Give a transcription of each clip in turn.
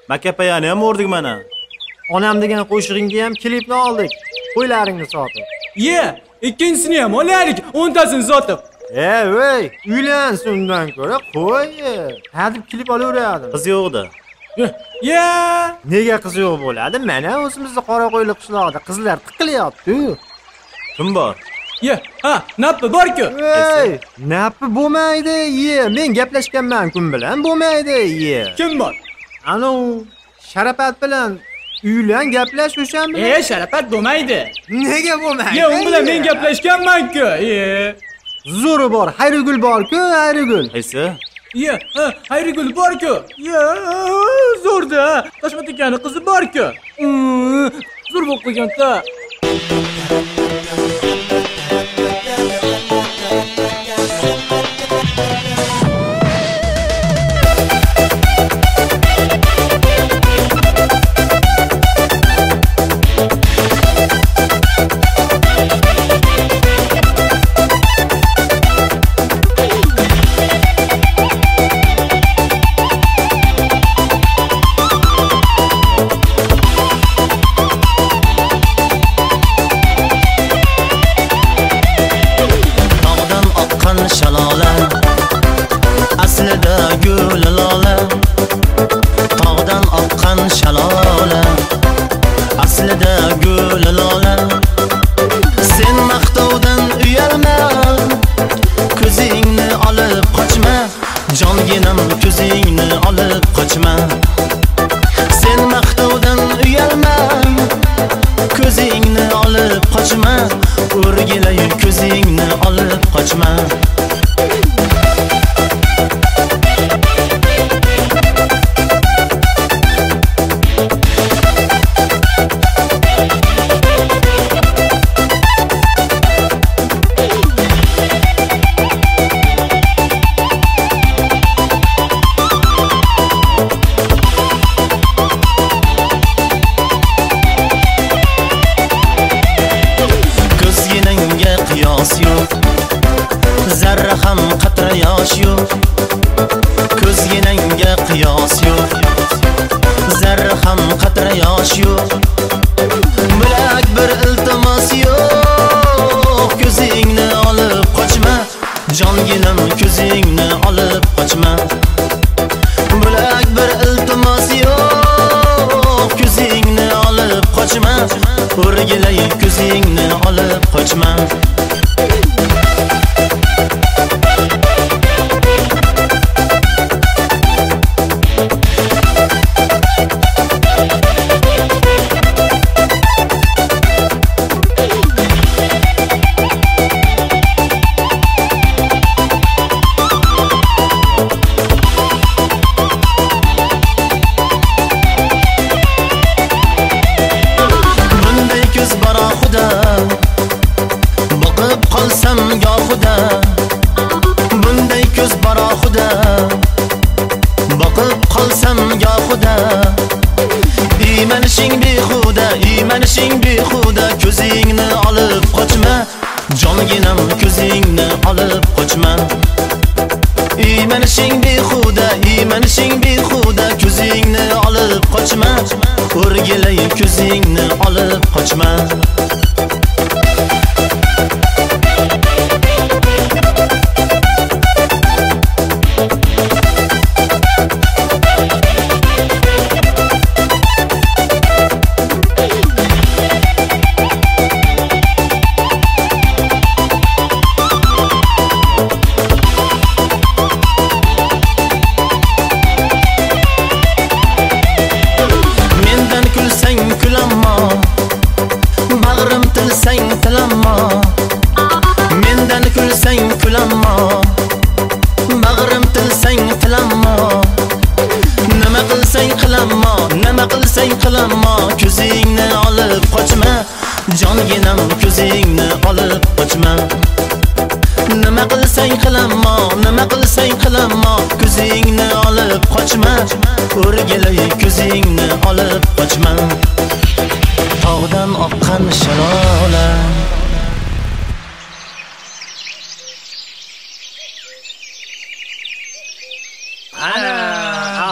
Makapayani ham o'rdik mana. Onam degan qo'shig'ingga ham klipni oldik. Qo'ylaringni sotib. Ikkinchisini ham olaylik, 10tasini sotib. Voy, uylansin undan ko'ra qo'y. Hadib klip olaveradi. Qiz yo'qda. Nega qiz yo'q bo'ladi? Mana o'zimizda Qoraqo'yli qishlog'ida qizlar tiqilyapti. Kim bor? Nappi bor-ku. Nappi bo'lmaydi, men gaplashganman-ku bilan bo'lmaydi, Kim bor? Anu Sharafat bilan uylan gaplash o'shan bilan. Sharafat bo'lmaydi. Nega bo'lmaydi? U bilan men gaplashganman-ku. Zo'ri bor, Hayrigul bor-ku, Hayrigul. Qaysi? Hayrigul bor-ku. Zo'rda. Toshmat akaning qizi bor-ku. Zo'r bo'lib qo'ygan-da.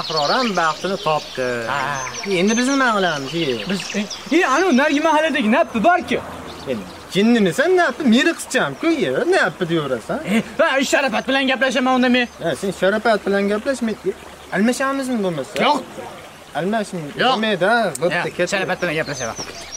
Ahror ham baxtini topdi. Endi biz nima qilamiz? Biz anu narigi mahalladagi nappi bor-ku. Jinnini sen ne yaptın? Meri kısacağım-ku, ne yaptı diyorsan? Sharafat bilan gaplashaman unda men. Sen Sharafat bilan gaplashma. Almashamizmi bo'lmasa? Yo'q. Almashing. Yo'q. Bo'lmaydi, bo'pti, ket. Sharafat bilan gaplashaman.